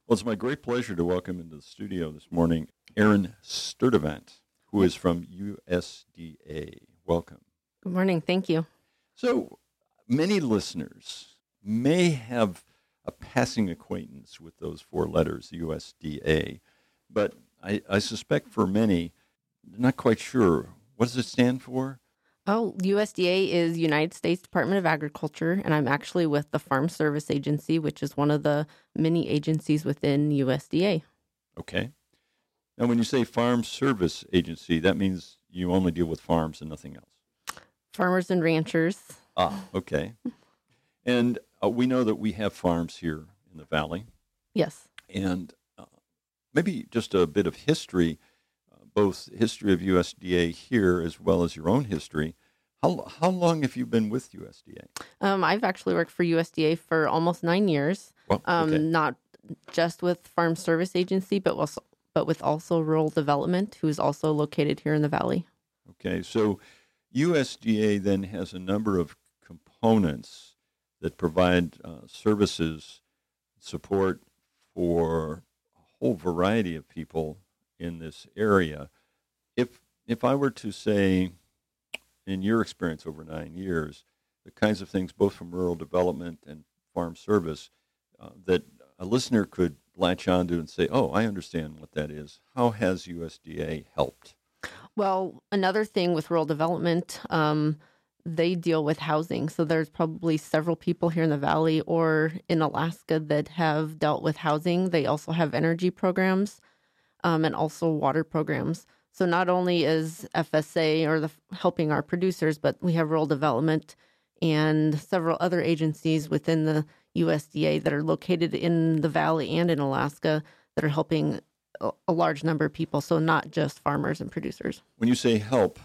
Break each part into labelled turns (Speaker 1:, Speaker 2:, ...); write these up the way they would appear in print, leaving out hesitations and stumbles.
Speaker 1: Well, it's my great pleasure to welcome into the studio this morning Erin Sturdivant, who is from USDA. Welcome.
Speaker 2: Good morning. Thank you.
Speaker 1: So, many listeners may have a passing acquaintance with those four letters, USDA, but I suspect for many, they're not quite sure. What does it stand for?
Speaker 2: Oh, USDA is United States Department of Agriculture, and I'm actually with the Farm Service Agency, which is one of the many agencies within USDA.
Speaker 1: Okay. Now, when you say Farm Service Agency, that means you only deal with farms and nothing else.
Speaker 2: Farmers and ranchers.
Speaker 1: Ah, okay. And we know that we have farms here in the Valley.
Speaker 2: Yes.
Speaker 1: And maybe just a bit of history, both history of USDA here as well as your own history. How long have you been with USDA?
Speaker 2: I've actually worked for USDA for almost 9 years.
Speaker 1: Well, okay.
Speaker 2: Not just with Farm Service Agency, but with also Rural Development, who is also located here in the Valley.
Speaker 1: Okay, so USDA then has a number of components that provide services, support for a whole variety of people in this area. If I were to say, in your experience over 9 years, the kinds of things both from rural development and farm service that a listener could latch onto and say, oh, I understand what that is. How has USDA helped?
Speaker 2: Well, another thing with rural development, they deal with housing. So there's probably several people here in the Valley or in Alaska that have dealt with housing. They also have energy programs and also water programs. So not only is FSA or helping our producers, but we have rural development and several other agencies within the USDA that are located in the Valley and in Alaska that are helping a large number of people. So not just farmers and producers.
Speaker 1: When you say help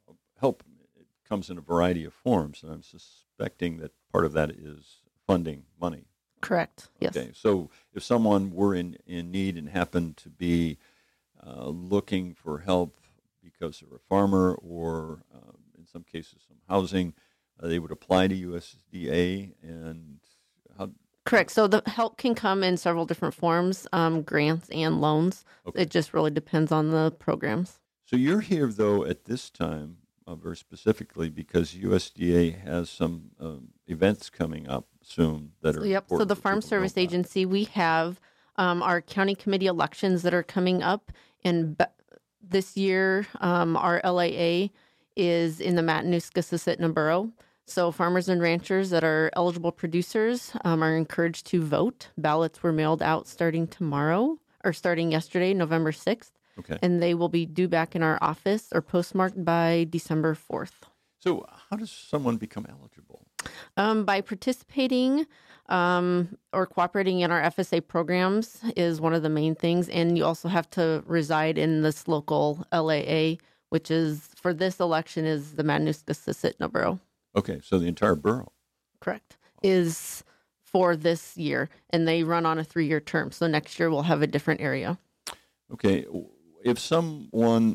Speaker 1: it comes in a variety of forms, and I'm suspecting that part of that is funding money.
Speaker 2: Correct. Yes.
Speaker 1: Okay. So if someone were in need and happened to be looking for help because they're a farmer or in some cases some housing, they would apply to USDA and how?
Speaker 2: Correct. So the help can come in several different forms, grants and loans.
Speaker 1: Okay.
Speaker 2: It just really depends on the programs.
Speaker 1: So you're here, though, at this time, very specifically because USDA has some events coming up soon that are
Speaker 2: Yep. So
Speaker 1: important
Speaker 2: the
Speaker 1: for
Speaker 2: Farm
Speaker 1: people to know
Speaker 2: Service
Speaker 1: about.
Speaker 2: Agency, we have our county committee elections that are coming up. And this year, our LAA is in the Matanuska-Susitna Borough. So farmers and ranchers that are eligible producers are encouraged to vote. Ballots were mailed out starting yesterday, November 6th.
Speaker 1: Okay.
Speaker 2: And they will be due back in our office or postmarked by December 4th.
Speaker 1: So how does someone become eligible?
Speaker 2: By participating or cooperating in our FSA programs is one of the main things. And you also have to reside in this local LAA, which is, for this election, is the Matanuska-Susitna Borough.
Speaker 1: Okay, so the entire borough.
Speaker 2: Correct. Is for this year, and they run on a 3-year term. So next year we'll have a different area.
Speaker 1: Okay, if someone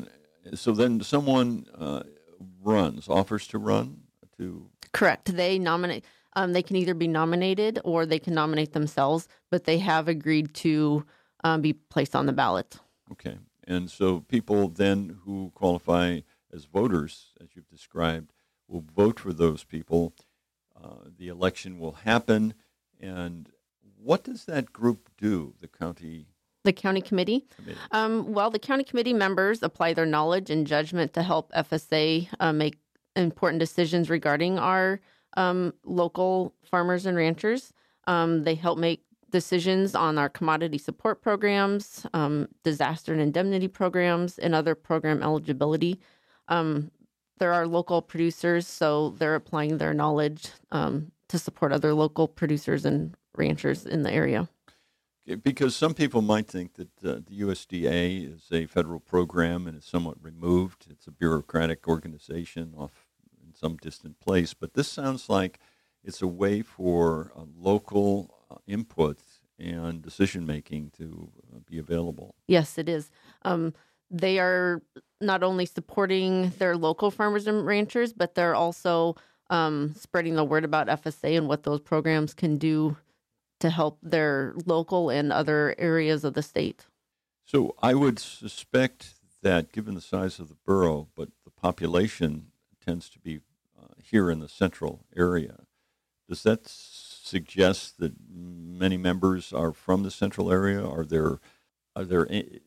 Speaker 1: offers to run to.
Speaker 2: Correct. They nominate. They can either be nominated or they can nominate themselves, but they have agreed to be placed on the ballot.
Speaker 1: Okay, and so people then who qualify as voters, as you've described, will vote for those people. The election will happen, and what does that group do? The county
Speaker 2: committee. Well, the county committee members apply their knowledge and judgment to help FSA make important decisions regarding our local farmers and ranchers. They help make decisions on our commodity support programs, disaster and indemnity programs, and other program eligibility. There are local producers, so they're applying their knowledge to support other local producers and ranchers in the area.
Speaker 1: Because some people might think that the USDA is a federal program and is somewhat removed. It's a bureaucratic organization off in some distant place. But this sounds like it's a way for local input and decision-making to be available.
Speaker 2: Yes, it is. They are not only supporting their local farmers and ranchers, but they're also spreading the word about FSA and what those programs can do to help their local and other areas of the state.
Speaker 1: So I would suspect that given the size of the borough, but the population tends to be here in the central area, does that suggest that many members are from the central area? Are there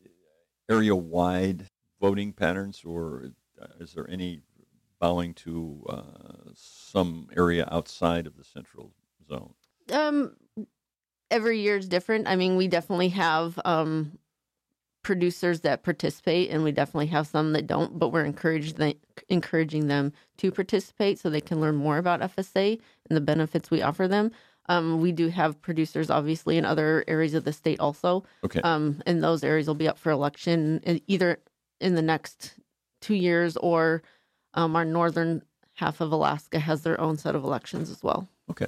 Speaker 1: area-wide voting patterns, or is there any bowing to some area outside of the central zone?
Speaker 2: Every year is different. I mean, we definitely have producers that participate, and we definitely have some that don't, but we're encouraging them to participate so they can learn more about FSA and the benefits we offer them. We do have producers, obviously, in other areas of the state also.
Speaker 1: Okay.
Speaker 2: And those areas will be up for election either in the next 2 years, or our northern half of Alaska has their own set of elections as well.
Speaker 1: Okay.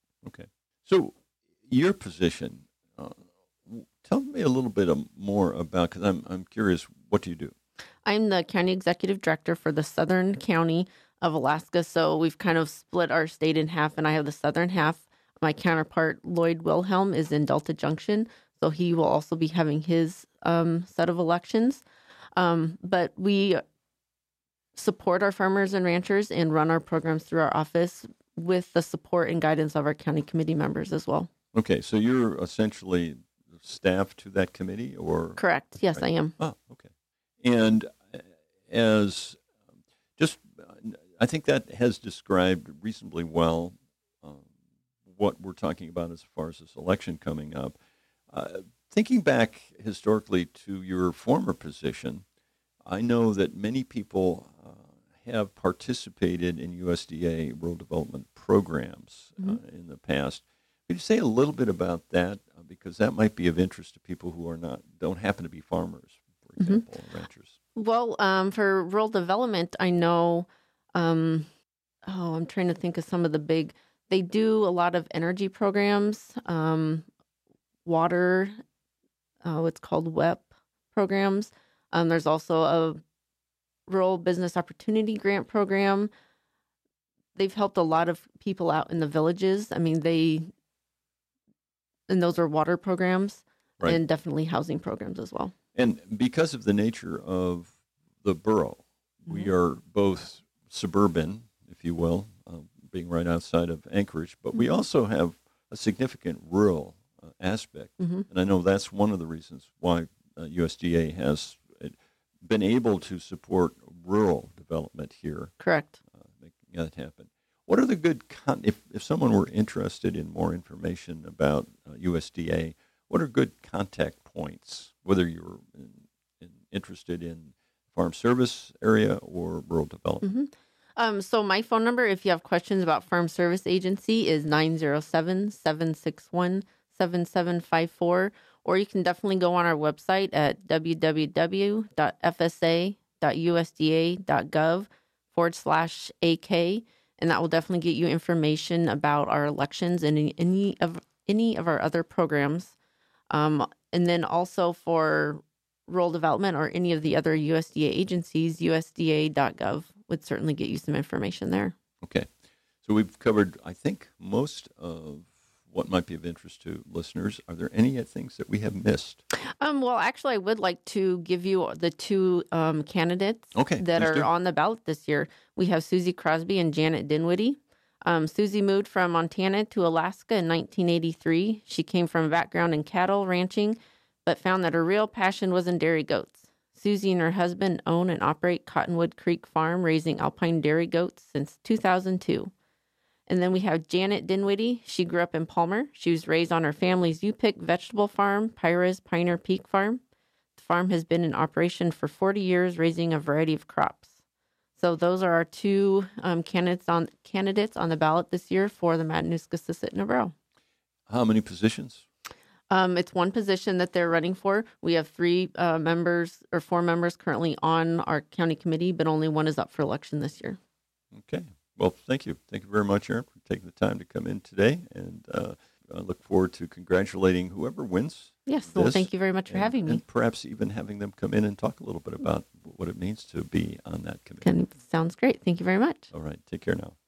Speaker 1: So your position, tell me a little bit more about, because I'm curious, what do you do?
Speaker 2: I'm the county executive director for the southern county of Alaska. So we've kind of split our state in half, and I have the southern half. My counterpart, Lloyd Wilhelm, is in Delta Junction. So he will also be having his set of elections. But we support our farmers and ranchers and run our programs through our office with the support and guidance of our county committee members as well.
Speaker 1: Okay, so you're essentially staff to that committee, or?
Speaker 2: Correct. Yes,
Speaker 1: right.
Speaker 2: I am.
Speaker 1: Oh, okay. And as just, I think that has described reasonably well what we're talking about as far as this election coming up. Thinking back historically to your former position, I know that many people have participated in USDA rural development programs in the past. Could you say a little bit about that? Because that might be of interest to people who don't happen to be farmers, for example, or ranchers.
Speaker 2: Well, for rural development, I know, I'm trying to think of some of the they do a lot of energy programs, water, what's called WEP programs. There's also a rural business opportunity grant program. They've helped a lot of people out in the villages. I mean, and those are water programs, right, and definitely housing programs as well.
Speaker 1: And because of the nature of the borough, we are both suburban, if you will, being right outside of Anchorage, but we also have a significant rural aspect. And I know that's one of the reasons why USDA has been able to support rural development here.
Speaker 2: Correct.
Speaker 1: Making that happen. What are the good, if someone were interested in more information about USDA, what are good contact points, whether you're interested in farm service area or rural development?
Speaker 2: So my phone number, if you have questions about Farm Service Agency, is 907-761-7754. Or you can definitely go on our website at www.fsa.usda.gov/AK. And that will definitely get you information about our elections and any of our other programs. And then also for rural development or any of the other USDA agencies, usda.gov would certainly get you some information there.
Speaker 1: Okay. So we've covered, I think, most of what might be of interest to listeners. Are there any things that we have missed?
Speaker 2: Well, actually, I would like to give you the two candidates that are on the ballot this year. We have Susie Crosby and Janet Dinwiddie. Susie moved from Montana to Alaska in 1983. She came from a background in cattle ranching, but found that her real passion was in dairy goats. Susie and her husband own and operate Cottonwood Creek Farm, raising alpine dairy goats since 2002. And then we have Janet Dinwiddie. She grew up in Palmer. She was raised on her family's U-Pick vegetable farm, Pyra's Pioneer Peak Farm. The farm has been in operation for 40 years, raising a variety of crops. So those are our two candidates on the ballot this year for the Matanuska-Susitna Borough.
Speaker 1: How many positions?
Speaker 2: It's one position that they're running for. We have 4 members currently on our county committee, but only one is up for election this year.
Speaker 1: Okay. Well, thank you. Thank you very much, Erin, for taking the time to come in today. And I look forward to congratulating whoever wins.
Speaker 2: Yes. Well, thank you very much for having me.
Speaker 1: And perhaps even having them come in and talk a little bit about what it means to be on that committee.
Speaker 2: Sounds great. Thank you very much.
Speaker 1: All right. Take care now.